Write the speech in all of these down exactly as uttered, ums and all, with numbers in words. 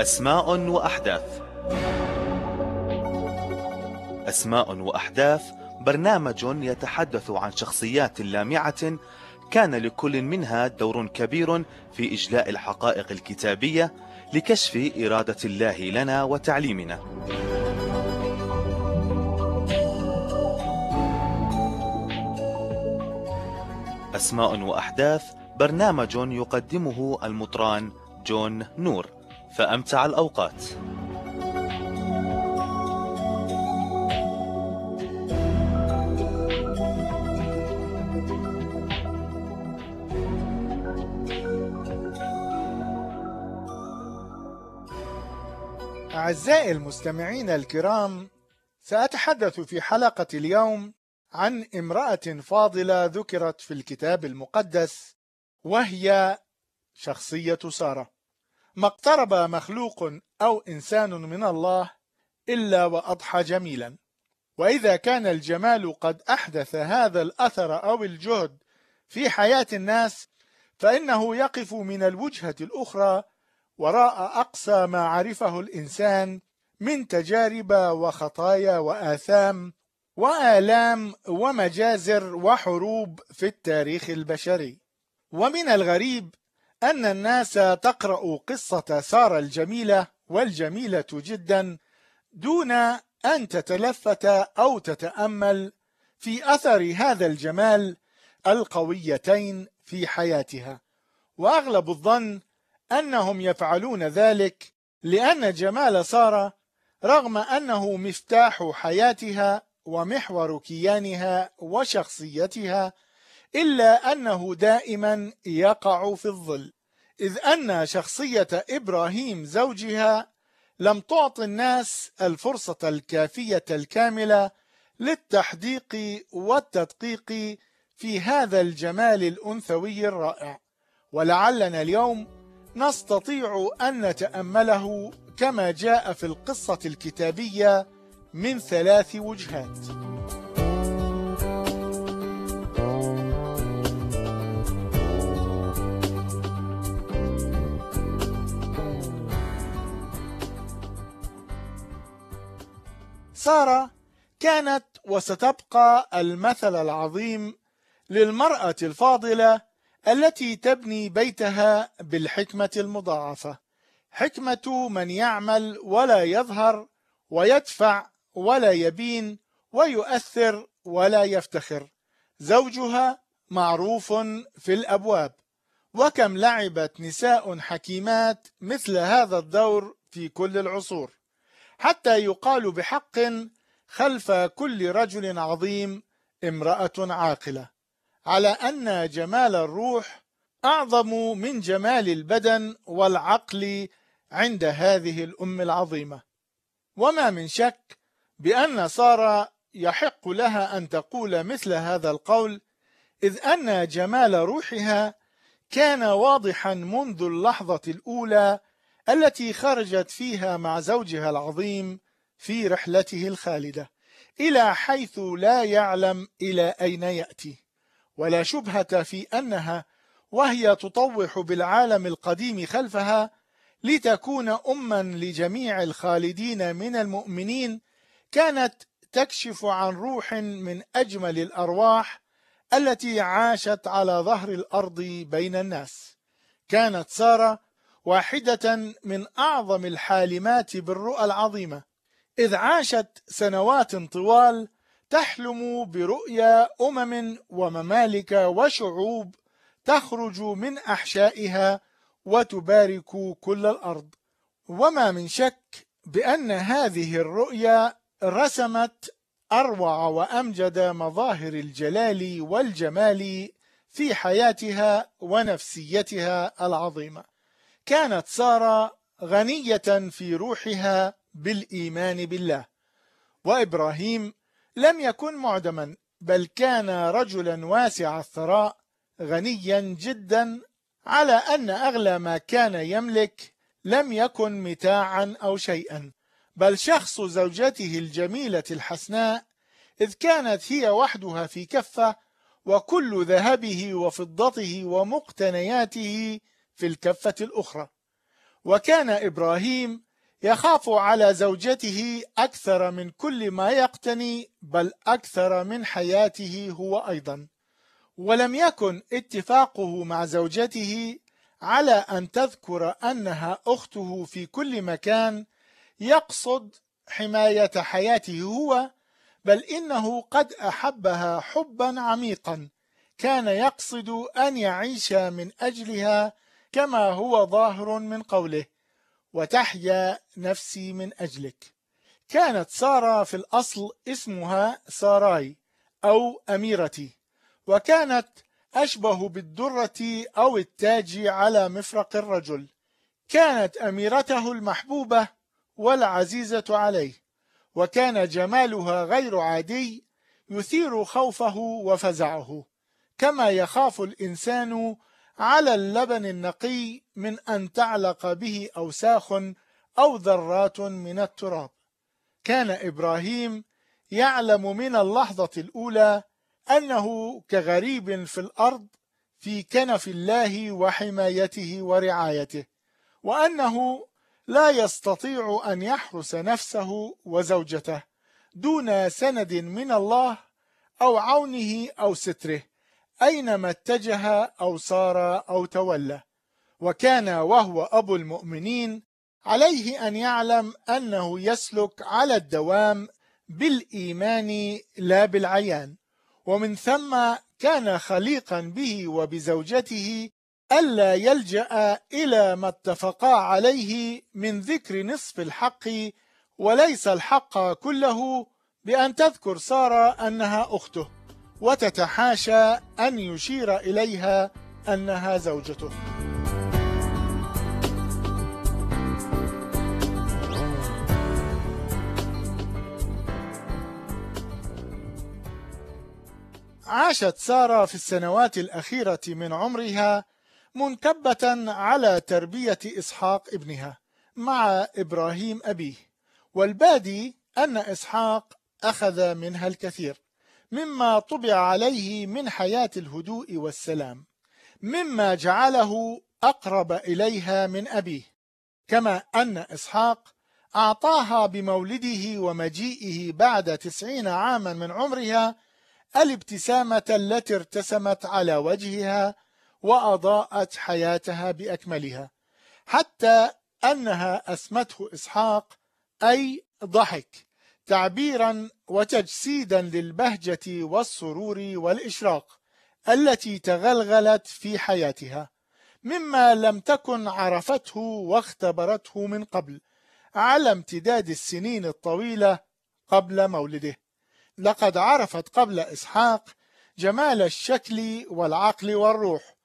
أسماء وأحداث. أسماء وأحداث برنامج يتحدث عن شخصيات لامعة كان لكل منها دور كبير في إجلاء الحقائق الكتابية لكشف إرادة الله لنا وتعليمنا. أسماء وأحداث برنامج يقدمه المطران جون نور، فأمتع الأوقات. أعزائي المستمعين الكرام، سأتحدث في حلقة اليوم عن امرأة فاضلة ذكرت في الكتاب المقدس، وهي شخصية سارة. ما اقترب مخلوق أو إنسان من الله إلا وأضحى جميلا، وإذا كان الجمال قد أحدث هذا الأثر أو الجهد في حياة الناس، فإنه يقف من الوجهة الأخرى وراء أقصى ما عرفه الإنسان من تجارب وخطايا وآثام وآلام ومجازر وحروب في التاريخ البشري. ومن الغريب أن الناس تقرأ قصة سارة الجميلة والجميلة جدا دون أن تتلفت أو تتأمل في أثر هذا الجمال القويتين في حياتها، وأغلب الظن أنهم يفعلون ذلك لأن جمال سارة رغم أنه مفتاح حياتها ومحور كيانها وشخصيتها، إلا أنه دائما يقع في الظل، إذ أن شخصية إبراهيم زوجها لم تعط الناس الفرصة الكافية الكاملة للتحديق والتدقيق في هذا الجمال الأنثوي الرائع. ولعلنا اليوم نستطيع أن نتأمله كما جاء في القصة الكتابية من ثلاث وجهات. سارة كانت وستبقى المثل العظيم للمرأة الفاضلة التي تبني بيتها بالحكمة المضاعفة، حكمة من يعمل ولا يظهر، ويدفع ولا يبين، ويؤثر ولا يفتخر. زوجها معروف في الأبواب، وكم لعبت نساء حكيمات مثل هذا الدور في كل العصور، حتى يقال بحق خلف كل رجل عظيم امرأة عاقلة، على أن جمال الروح أعظم من جمال البدن والعقل عند هذه الأم العظيمة. وما من شك بأن سارة يحق لها أن تقول مثل هذا القول، إذ أن جمال روحها كان واضحا منذ اللحظة الأولى التي خرجت فيها مع زوجها العظيم في رحلته الخالدة إلى حيث لا يعلم إلى أين يأتي. ولا شبهة في أنها وهي تطوح بالعالم القديم خلفها لتكون أما لجميع الخالدين من المؤمنين، كانت تكشف عن روح من أجمل الأرواح التي عاشت على ظهر الأرض بين الناس. كانت سارة واحدة من أعظم الحالمات بالرؤى العظيمة، إذ عاشت سنوات طوال تحلم برؤيا أمم وممالك وشعوب تخرج من أحشائها وتبارك كل الأرض. وما من شك بأن هذه الرؤيا رسمت أروع وأمجد مظاهر الجلال والجمال في حياتها ونفسيتها العظيمة. كانت سارة غنية في روحها بالإيمان بالله، وإبراهيم لم يكن معدما، بل كان رجلا واسع الثراء غنيا جدا، على أن أغلى ما كان يملك لم يكن متاعا أو شيئا، بل شخص زوجته الجميلة الحسناء، إذ كانت هي وحدها في كفة، وكل ذهبه وفضته ومقتنياته في الكفة الأخرى. وكان إبراهيم يخاف على زوجته أكثر من كل ما يقتني، بل أكثر من حياته هو أيضا. ولم يكن اتفاقه مع زوجته على أن تذكر أنها أخته في كل مكان يقصد حماية حياته هو، بل إنه قد أحبها حبا عميقا كان يقصد أن يعيش من أجلها، كما هو ظاهر من قوله: وتحيا نفسي من أجلك. كانت سارة في الأصل اسمها ساراي أو أميرتي، وكانت أشبه بالدرة أو التاج على مفرق الرجل. كانت أميرته المحبوبة والعزيزة عليه، وكان جمالها غير عادي يثير خوفه وفزعه، كما يخاف الإنسان على اللبن النقي من أن تعلق به أوساخ أو ذرات من التراب. كان إبراهيم يعلم من اللحظة الأولى أنه كغريب في الأرض في كنف الله وحمايته ورعايته، وأنه لا يستطيع أن يحرس نفسه وزوجته دون سند من الله أو عونه أو ستره أينما اتجه أو صار أو تولى. وكان وهو أبو المؤمنين عليه أن يعلم أنه يسلك على الدوام بالإيمان لا بالعيان، ومن ثم كان خليقا به وبزوجته ألا يلجأ إلى ما اتفقا عليه من ذكر نصف الحق وليس الحق كله، بأن تذكر سارة أنها أخته وتتحاشى أن يشير إليها أنها زوجته. عاشت سارة في السنوات الأخيرة من عمرها منكبة على تربية إسحاق ابنها مع إبراهيم أبيه، والبادي أن إسحاق أخذ منها الكثير مما طبع عليه من حياة الهدوء والسلام، مما جعله أقرب إليها من أبيه، كما أن إسحاق أعطاها بمولده ومجيئه بعد تسعين عاما من عمرها الابتسامة التي ارتسمت على وجهها وأضاءت حياتها بأكملها، حتى أنها أسمته إسحاق أي ضحك، تعبيرا وتجسيدا للبهجة والسرور والإشراق التي تغلغلت في حياتها، مما لم تكن عرفته واختبرته من قبل على امتداد السنين الطويلة قبل مولده. لقد عرفت قبل إسحاق جمال الشكل والعقل والروح،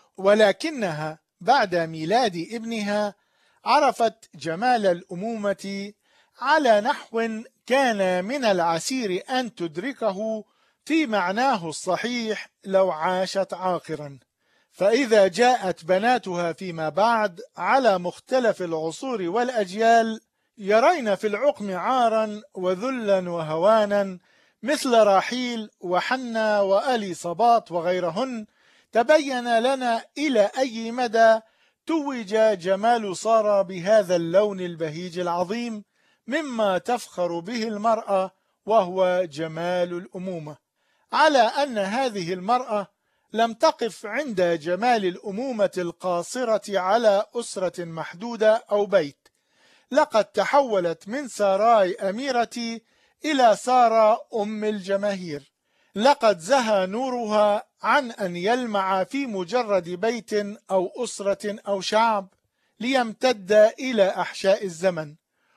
ولكنها بعد ميلاد ابنها عرفت جمال الأمومة على نحو كان من العسير أن تدركه في معناه الصحيح لو عاشت عاقرا. فإذا جاءت بناتها فيما بعد على مختلف العصور والأجيال يرين في العقم عارا وذلا وهوانا مثل راحيل وحنا وأليصابات وغيرهن، تبين لنا إلى أي مدى توج جمال سارة بهذا اللون البهيج العظيم مما تفخر به المرأة، وهو جمال الأمومة، على أن هذه المرأة لم تقف عند جمال الأمومة القاصرة على أسرة محدودة أو بيت، لقد تحولت من ساراي أميرتي إلى سارة أم الجماهير. لقد زهى نورها عن أن يلمع في مجرد بيت أو أسرة أو شعب، ليمتد إلى أحشاء الزمن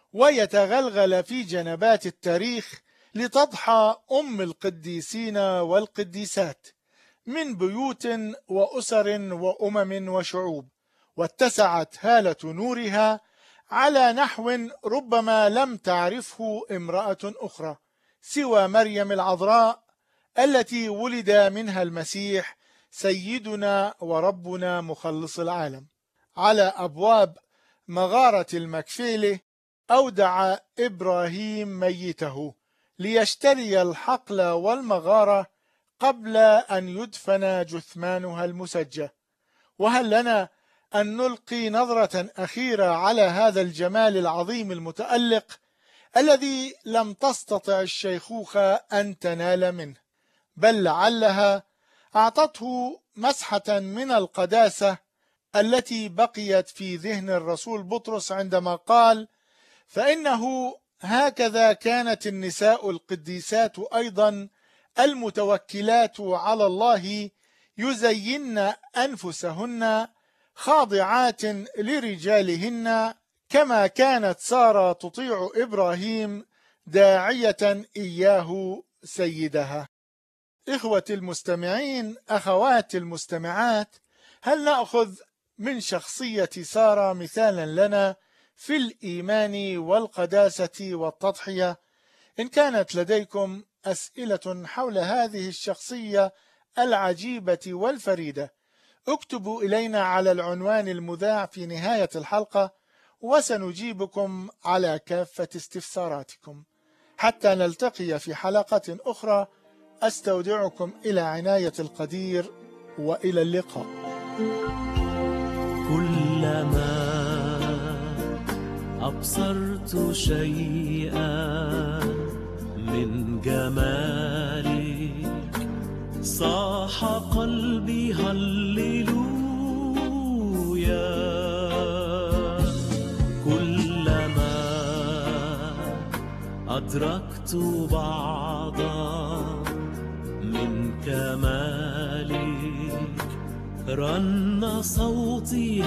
ويتغلغل في جنبات التاريخ، لتضحى أم القديسين والقديسات من بيوت وأسر وأمم وشعوب، واتسعت هالة نورها على نحو ربما لم تعرفه امرأة أخرى سوى مريم العذراء التي ولد منها المسيح سيدنا وربنا مخلص العالم. على أبواب مغارة المكفيلة أودع إبراهيم ميته ليشتري الحقل والمغارة قبل أن يدفن جثمانها المسجى. وهل لنا أن نلقي نظرة أخيرة على هذا الجمال العظيم المتألق الذي لم تستطع الشيخوخة أن تنال منه، بل لعلها أعطته مسحة من القداسة التي بقيت في ذهن الرسول بطرس عندما قال: فإنه هكذا كانت النساء القديسات أيضا المتوكلات على الله يزين أنفسهن خاضعات لرجالهن، كما كانت سارة تطيع إبراهيم داعية إياه سيدها. إخوتي المستمعين، أخواتي المستمعات، هل نأخذ من شخصية سارة مثالا لنا في الإيمان والقداسة والتضحية؟ إن كانت لديكم أسئلة حول هذه الشخصية العجيبة والفريدة، اكتبوا إلينا على العنوان المذاع في نهاية الحلقة، وسنجيبكم على كافة استفساراتكم. حتى نلتقي في حلقة أخرى، أستودعكم إلى عناية القدير، وإلى اللقاء. كلما أبصرت شيئا من جمالك صاح قلبي هللويا. كلما أدركت بعضا من كمالك رن صوتي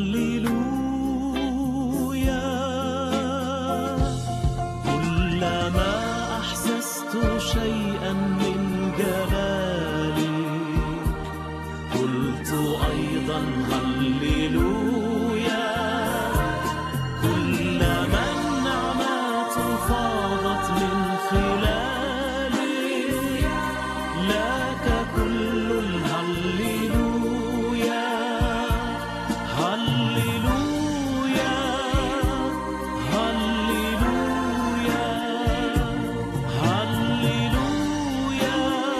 هللويا. كلما أحسست شيئا من جلالك قلت أيضا هللويا. كلما النعمات فاضت من خلالك لك كل الهللويا. هللويا هللويا هللويا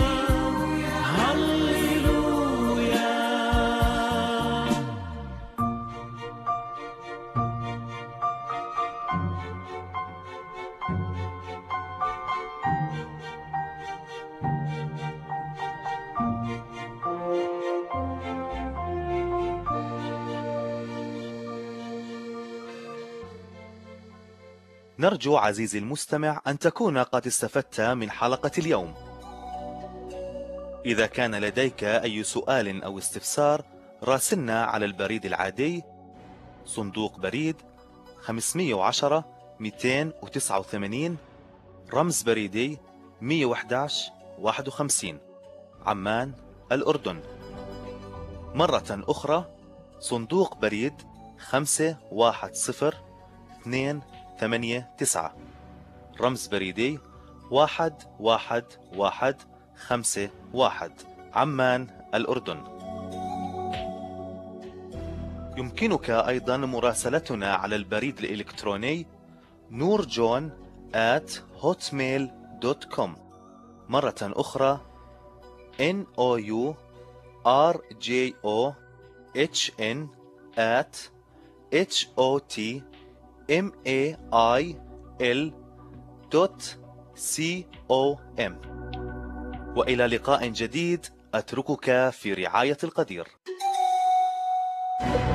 هللويا. نرجو عزيزي المستمع أن تكون قد استفدت من حلقة اليوم. إذا كان لديك أي سؤال أو استفسار، راسلنا على البريد العادي صندوق بريد خمسمئة وعشرة مئتين وتسعة وثمانين، رمز بريدي مئة وأحد عشر واحد وخمسين، عمان، الأردن. مرة أخرى صندوق بريد خمسة واحد صفر اثنين ثمانية تسعة، رمز بريدي واحد واحد واحد خمسة واحد، عمان، الأردن. يمكنك أيضا مراسلتنا على البريد الإلكتروني نورجون آت هوتميل دوت كوم. مرة أخرى N O U R J O H N آت H O T M A I L دوت C O M. وإلى لقاء جديد، أتركك في رعاية القدير.